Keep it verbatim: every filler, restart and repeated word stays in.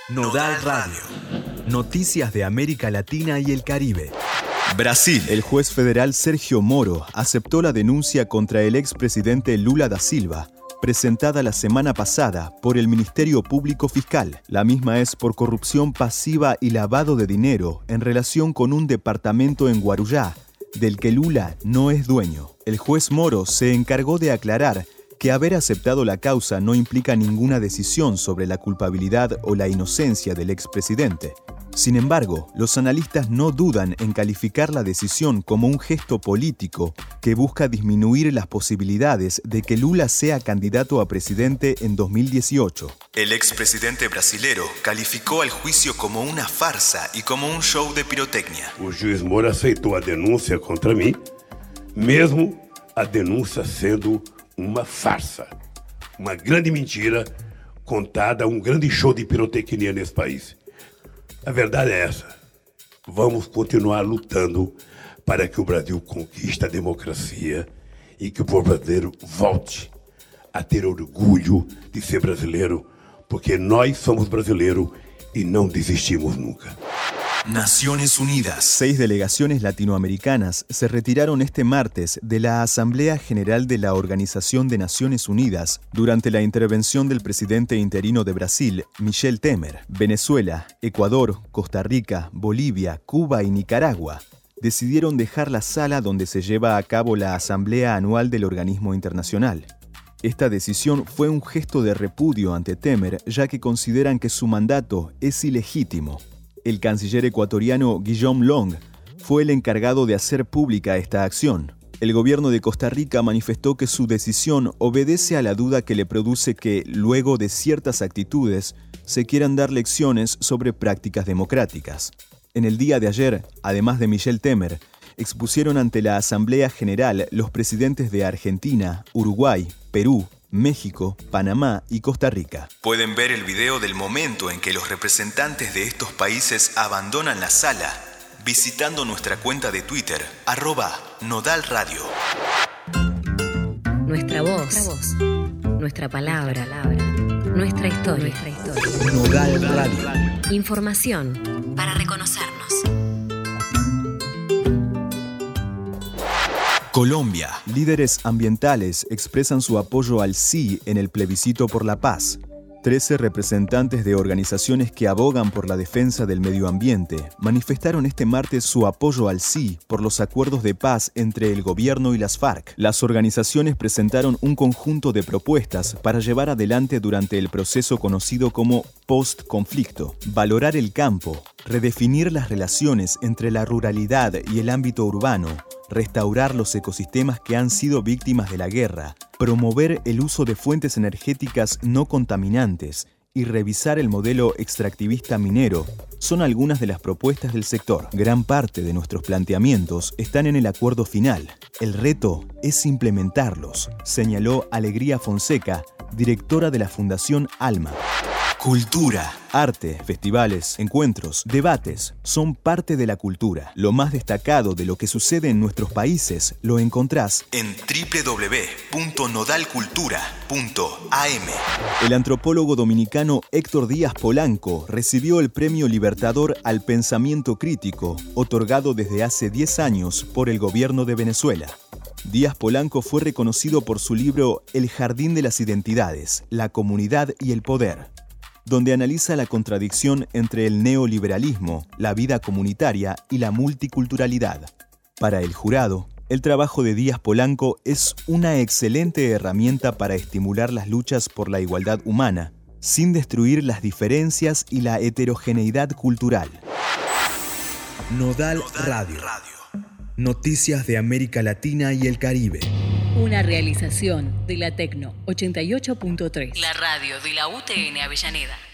Nodal Radio. Noticias de América Latina y el Caribe. Brasil. El juez federal Sergio Moro aceptó la denuncia contra el expresidente Lula da Silva, presentada la semana pasada por el Ministerio Público Fiscal. La misma es por corrupción pasiva y lavado de dinero en relación con un departamento en Guarujá, del que Lula no es dueño. El juez Moro se encargó de aclarar que haber aceptado la causa no implica ninguna decisión sobre la culpabilidad o la inocencia del expresidente. Sin embargo, los analistas no dudan en calificar la decisión como un gesto político que busca disminuir las posibilidades de que Lula sea candidato a presidente en dos mil dieciocho. El expresidente brasilero calificó al juicio como una farsa y como un show de pirotecnia. O juiz Moro aceitou a denúncia contra mim, mesmo a denúncia sendo uma farsa, uma grande mentira contada, um grande show de pirotecnia nesse país. A verdade é essa. Vamos continuar lutando para que o Brasil conquiste a democracia e que o povo brasileiro volte a ter orgulho de ser brasileiro, porque nós somos brasileiros e não desistimos nunca. Naciones Unidas. Seis delegaciones latinoamericanas se retiraron este martes de la Asamblea General de la Organización de Naciones Unidas durante la intervención del presidente interino de Brasil, Michel Temer. Venezuela, Ecuador, Costa Rica, Bolivia, Cuba y Nicaragua decidieron dejar la sala donde se lleva a cabo la Asamblea Anual del Organismo Internacional. Esta decisión fue un gesto de repudio ante Temer, ya que consideran que su mandato es ilegítimo. El canciller ecuatoriano Guillaume Long fue el encargado de hacer pública esta acción. El gobierno de Costa Rica manifestó que su decisión obedece a la duda que le produce que, luego de ciertas actitudes, se quieran dar lecciones sobre prácticas democráticas. En el día de ayer, además de Michel Temer, expusieron ante la Asamblea General los presidentes de Argentina, Uruguay, Perú, México, Panamá y Costa Rica. Pueden ver el video del momento en que los representantes de estos países abandonan la sala visitando nuestra cuenta de Twitter, arroba Nodal Radio. Nuestra voz, nuestra, voz, nuestra palabra, nuestra historia. Nuestra historia. Nodal Radio. Información para reconocernos. Colombia. Líderes ambientales expresan su apoyo al sí en el plebiscito por la paz. Trece representantes de organizaciones que abogan por la defensa del medio ambiente manifestaron este martes su apoyo al sí por los acuerdos de paz entre el gobierno y las FARC. Las organizaciones presentaron un conjunto de propuestas para llevar adelante durante el proceso conocido como post-conflicto. Valorar el campo, redefinir las relaciones entre la ruralidad y el ámbito urbano, restaurar los ecosistemas que han sido víctimas de la guerra, promover el uso de fuentes energéticas no contaminantes y revisar el modelo extractivista minero son algunas de las propuestas del sector. Gran parte de nuestros planteamientos están en el acuerdo final. El reto es implementarlos, señaló Alegría Fonseca, directora de la Fundación Alma. Cultura. Arte, festivales, encuentros, debates son parte de la cultura. Lo más destacado de lo que sucede en nuestros países lo encontrás en doble u doble u doble u punto nodal cultura punto a m. El antropólogo dominicano Héctor Díaz Polanco recibió el Premio Libertador al Pensamiento Crítico, otorgado desde hace diez años por el gobierno de Venezuela. Díaz Polanco fue reconocido por su libro El Jardín de las Identidades, la comunidad y el poder, donde analiza la contradicción entre el neoliberalismo, la vida comunitaria y la multiculturalidad. Para el jurado, el trabajo de Díaz Polanco es una excelente herramienta para estimular las luchas por la igualdad humana, sin destruir las diferencias y la heterogeneidad cultural. Nodal Radio. Noticias de América Latina y el Caribe. Una realización de la Tecno ochenta y ocho punto tres. La radio de la U T N Avellaneda.